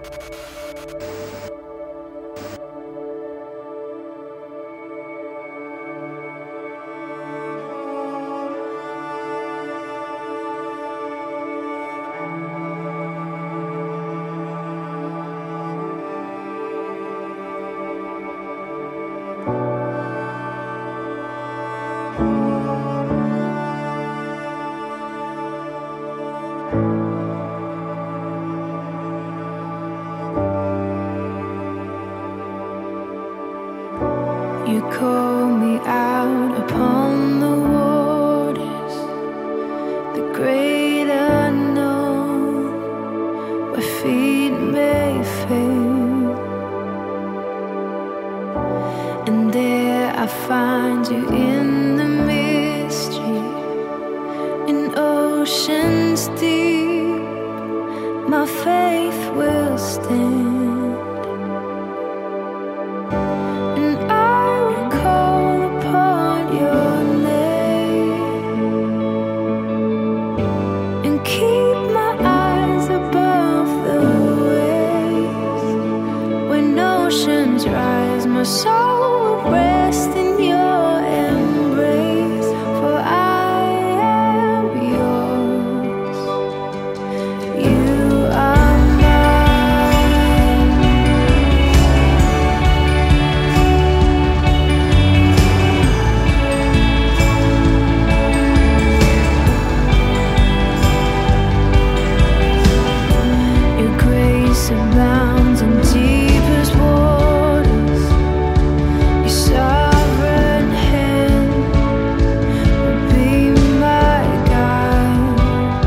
You call me out upon the waters, the great unknown, where feet may fail. And there I find you in the mystery, in oceans deep, my faith will stand. My soul will rest in your embrace, for I am yours. You are mine. Your grace abounds in deepest waters. Sovereign hand will be my guide.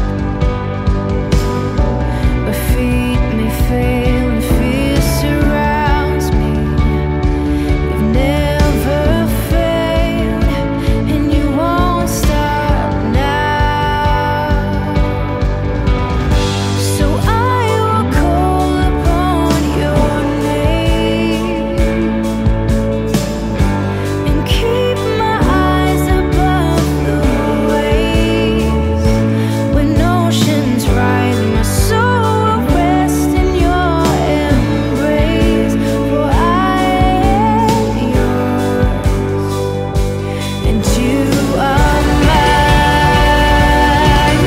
Where feet may fail and fear surrounds me, you've never failed, and you won't stop now. So I will call upon your name. Keep my eyes above the waves. When oceans rise, my soul will rest in your embrace, for I am yours, and you are mine.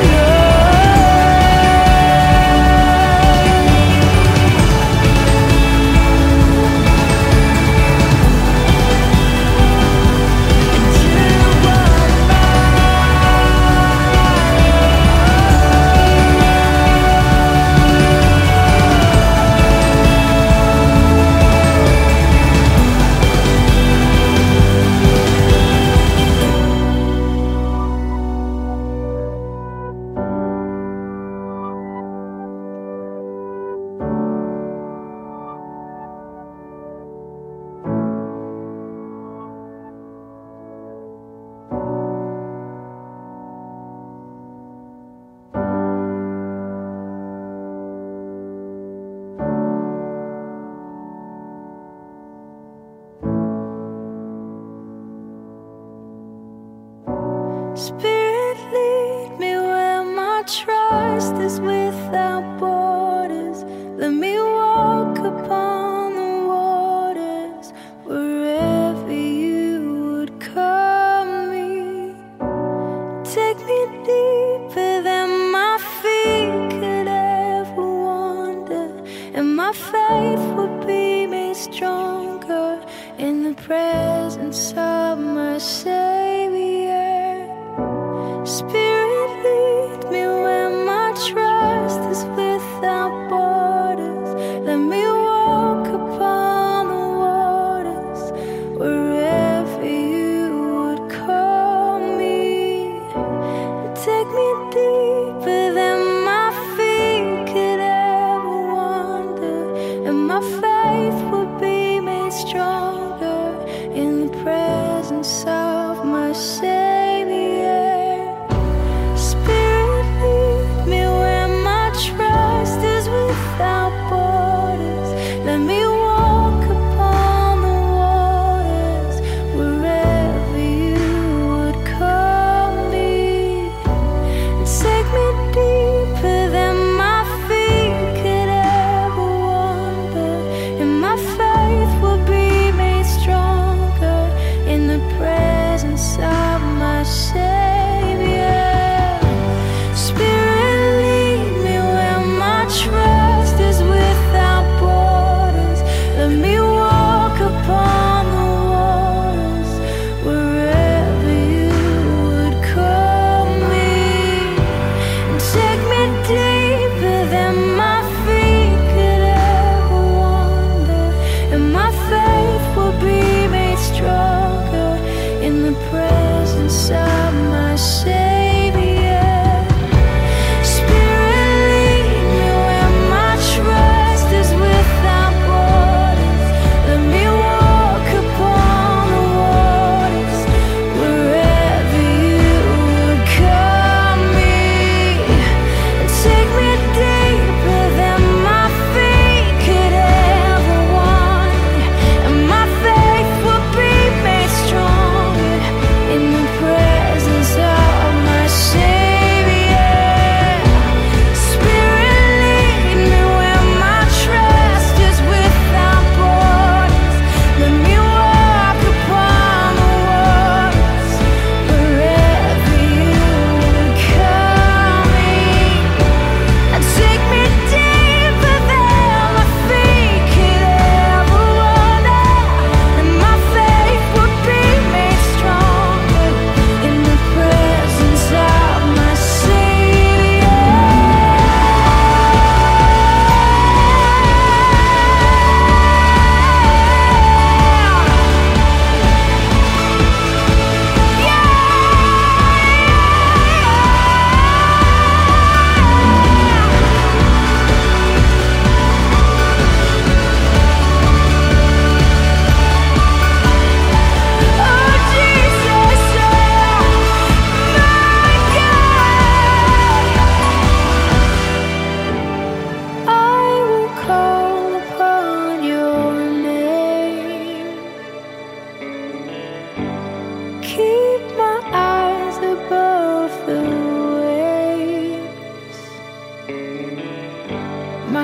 Spirit, lead me where my trust is without borders. Let me walk upon the waters wherever you would call me. Take me deeper than my feet could ever wander, and my faith will be made stronger in the presence of my Savior. Spirit, lead me where my trust is without borders. Let me walk upon the waters wherever you would call me. Take me deeper than my feet could ever wander, and my faith will be made stronger in the presence of my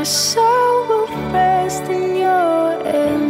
soul will rest in your embrace.